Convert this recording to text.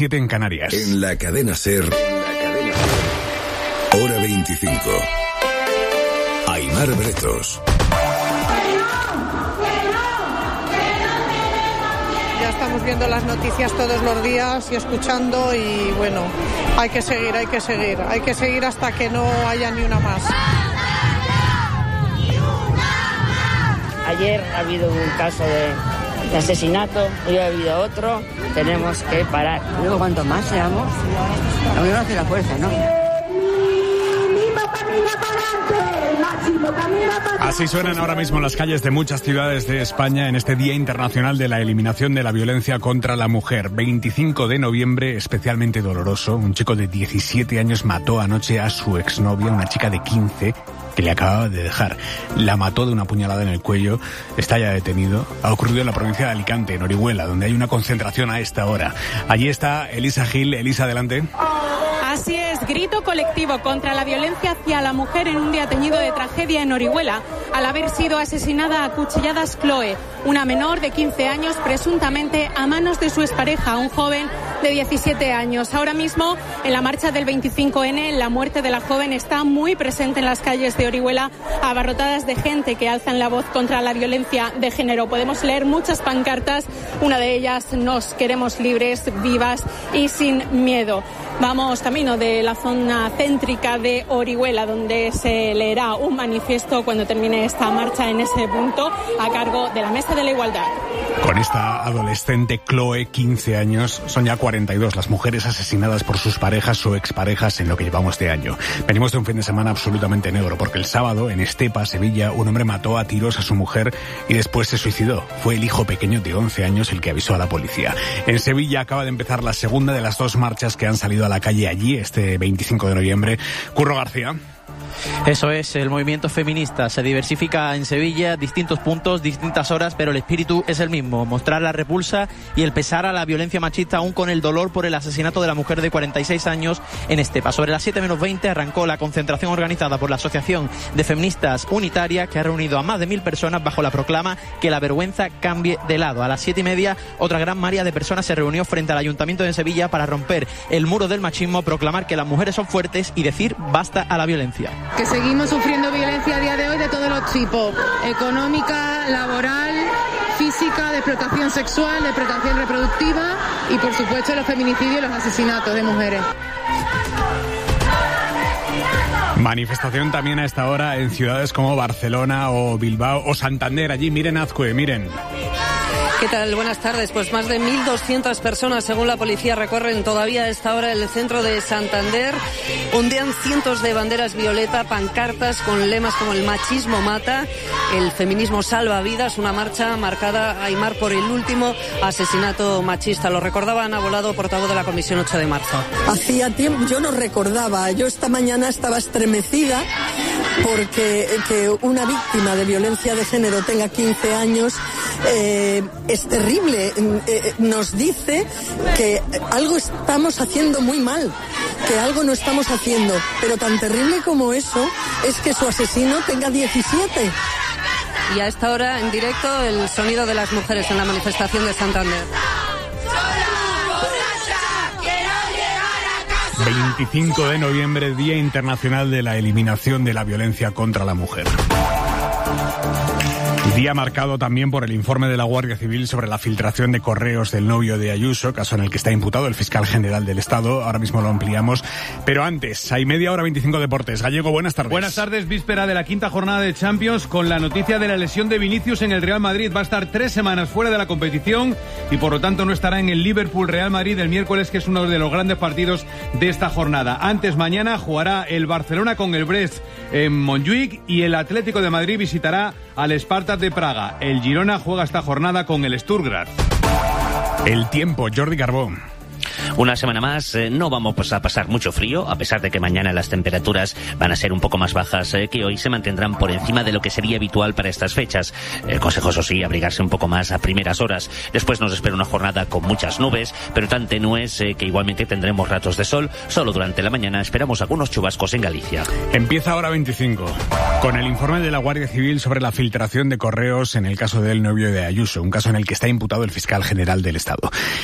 7 en Canarias. En la cadena SER, hora 25. Aimar Bretos. Ya estamos viendo las noticias todos los días y escuchando, y bueno, hay que seguir hasta que no haya ni una más. Ayer ha habido un caso de asesinato, hoy ha habido otro, tenemos que parar. Luego cuanto más seamos, la unión hace la fuerza, ¿no? Así suenan ahora mismo las calles de muchas ciudades de España en este Día Internacional de la Eliminación de la Violencia contra la Mujer. 25 de noviembre, especialmente doloroso. Un chico de 17 años mató anoche a su exnovia, una chica de 15, que le acababa de dejar. La mató de una puñalada en el cuello. Está ya detenido. Ha ocurrido en la provincia de Alicante, en Orihuela, donde hay una concentración a esta hora. Allí está Elisa Gil. Elisa, adelante. Así es, grito colectivo contra la violencia hacia la mujer en un día teñido de tragedia en Orihuela, al haber sido asesinada a cuchilladas Chloe, una menor de 15 años, presuntamente a manos de su expareja, un joven de 17 años. Ahora mismo, en la marcha del 25N, la muerte de la joven está muy presente en las calles de Orihuela, abarrotadas de gente que alzan la voz contra la violencia de género. Podemos leer muchas pancartas, una de ellas: nos queremos libres, vivas y sin miedo. Vamos camino de la zona céntrica de Orihuela, donde se leerá un manifiesto cuando termine esta marcha en ese punto, a cargo de la Mesa de la Igualdad. Con esta adolescente Chloe, 15 años, son ya 42 las mujeres asesinadas por sus parejas o exparejas en lo que llevamos de año. Venimos de un fin de semana absolutamente negro, porque el sábado, en Estepa, Sevilla, un hombre mató a tiros a su mujer y después se suicidó. Fue el hijo pequeño de 11 años el que avisó a la policía. En Sevilla acaba de empezar la segunda de las 2 marchas que han salido a la calle allí este 25 de noviembre. Curro García. Eso es, el movimiento feminista se diversifica en Sevilla, distintos puntos, distintas horas, pero el espíritu es el mismo: mostrar la repulsa y el pesar a la violencia machista, aún con el dolor por el asesinato de la mujer de 46 años en Estepa. Sobre las 7 menos 20 arrancó la concentración organizada por la Asociación de Feministas Unitaria, que ha reunido a más de 1.000 personas bajo la proclama que la vergüenza cambie de lado. A las 7:30, otra gran marea de personas se reunió frente al Ayuntamiento de Sevilla para romper el muro del machismo, proclamar que las mujeres son fuertes y decir basta a la violencia. Que seguimos sufriendo violencia a día de hoy de todos los tipos: económica, laboral, física, de explotación sexual, de explotación reproductiva y, por supuesto, los feminicidios y los asesinatos de mujeres. Manifestación también a esta hora en ciudades como Barcelona o Bilbao o Santander. Allí, miren Azcue, miren. ¿Qué tal? Buenas tardes. Pues más de 1.200 personas, según la policía, recorren todavía a esta hora el centro de Santander. Ondean cientos de banderas violeta, pancartas con lemas como el machismo mata, el feminismo salva vidas. Una marcha marcada, Aimar, por el último asesinato machista. Lo recordaba Ana Volado, portavoz de la Comisión 8 de marzo. Hacía tiempo, yo no recordaba, yo esta mañana estaba estremecida porque que una víctima de violencia de género tenga 15 años es terrible. Nos dice que algo estamos haciendo muy mal, que algo no estamos haciendo, pero tan terrible como eso es que su asesino tenga 17. Y a esta hora, en directo, el sonido de las mujeres en la manifestación de Santander. 25 de noviembre, Día Internacional de la Eliminación de la Violencia contra la Mujer. Día marcado también por el informe de la Guardia Civil sobre la filtración de correos del novio de Ayuso, caso en el que está imputado el fiscal general del Estado. Ahora mismo lo ampliamos. Pero antes, hay media hora 25 deportes. Gallego, buenas tardes. Buenas tardes, víspera de la quinta jornada de Champions, con la noticia de la lesión de Vinicius en el Real Madrid. Va a estar 3 semanas fuera de la competición y por lo tanto no estará en el Liverpool-Real Madrid el miércoles, que es uno de los grandes partidos de esta jornada. Antes, mañana jugará el Barcelona con el Brest en Montjuic y el Atlético de Madrid visitará al Spartak de Praga. El Girona juega esta jornada con el Stuttgart. El tiempo, Jordi Carbó. Una semana más, no vamos a pasar mucho frío, a pesar de que mañana las temperaturas van a ser un poco más bajas que hoy, se mantendrán por encima de lo que sería habitual para estas fechas. El consejo, eso sí, abrigarse un poco más a primeras horas. Después nos espera una jornada con muchas nubes, pero tan tenues que igualmente tendremos ratos de sol. Solo durante la mañana esperamos algunos chubascos en Galicia. Empieza ahora 25, con el informe de la Guardia Civil sobre la filtración de correos en el caso del novio de Ayuso, un caso en el que está imputado el fiscal general del Estado.